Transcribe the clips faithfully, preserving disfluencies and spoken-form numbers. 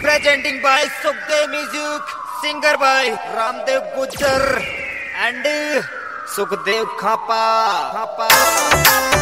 Presenting by Sukhdev Music, singer by Ramdev Gujjar and Sukhdev Khapa. Khapa.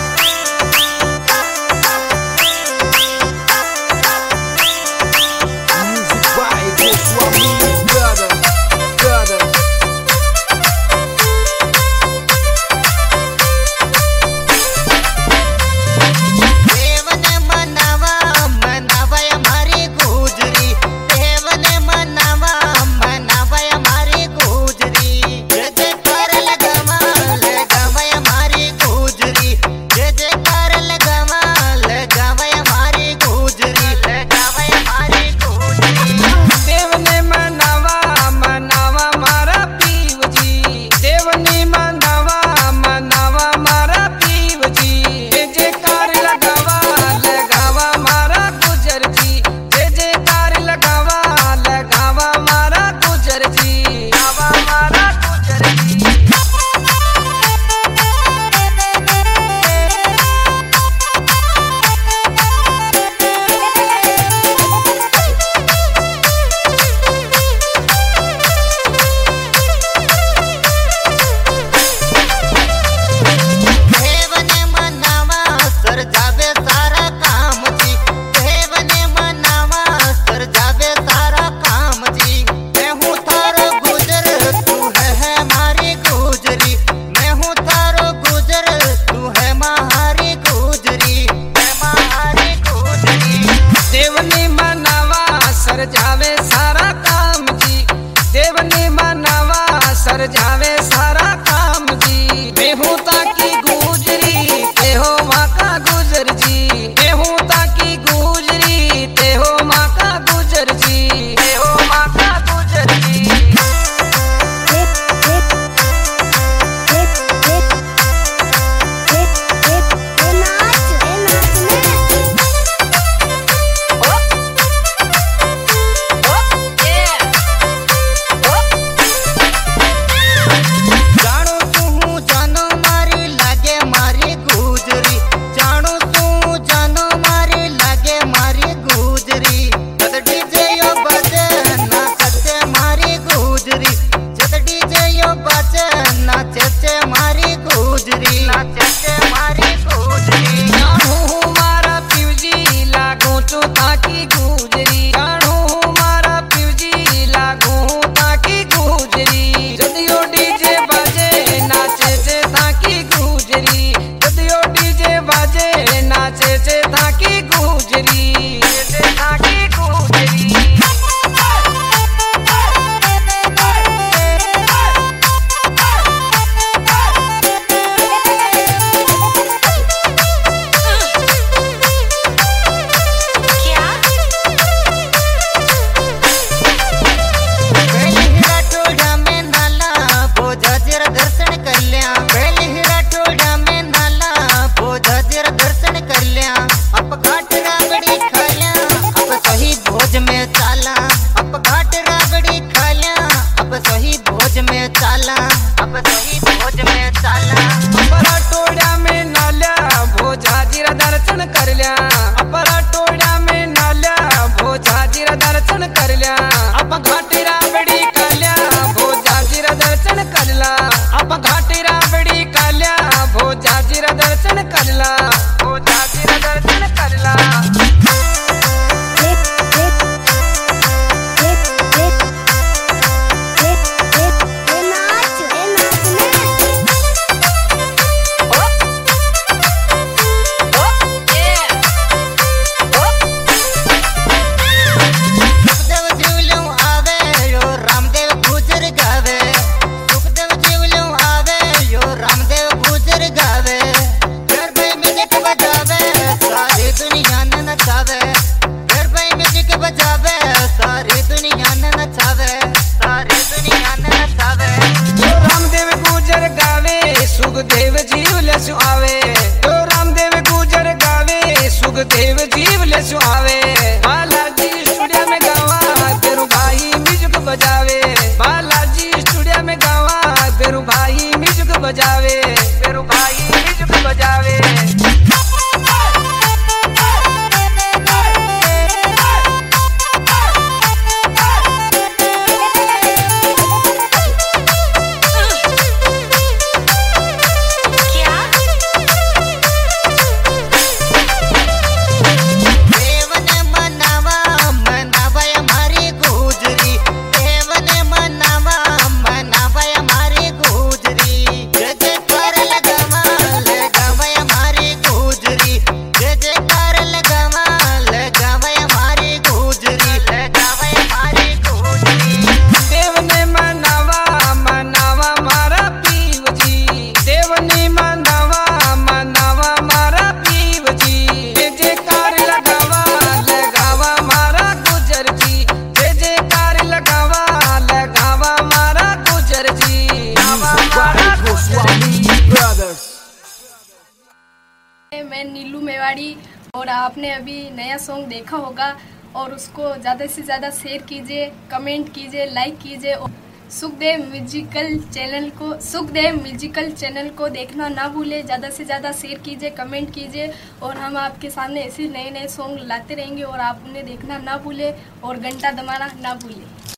Mewari. और आपने अभी नया सॉन्ग देखा होगा और उसको ज़्यादा से ज़्यादा शेयर कीजिए, कमेंट कीजिए, लाइक कीजिए। और सुखदेव म्यूजिकल चैनल को सुखदेव म्यूजिकल चैनल को देखना ना भूले। ज़्यादा से ज़्यादा शेयर कीजिए, कमेंट कीजिए और हम आपके सामने ऐसे नए नए सॉन्ग लाते रहेंगे और आप उन्हें देखना ना भूले और घंटा दबाना ना भूले।